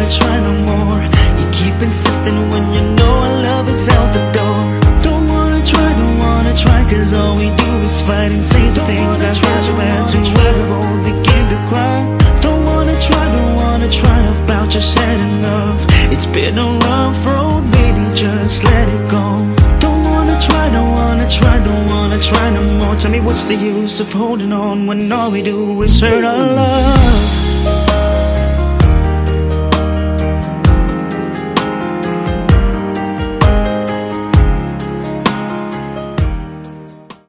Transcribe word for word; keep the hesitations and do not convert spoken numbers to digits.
wanna try no more. You keep insisting when you know our love is out the door. Don't wanna try, don't wanna try, cause all we do is fight and say the things I had to add to where we both begin to cry. Don't wanna try, don't wanna try about your shedding love. It's been a rough road, baby, just let it go. Don't wanna try, don't wanna try, don't wanna try no more. Tell me what's the use of holding on when all we do is hurt our love.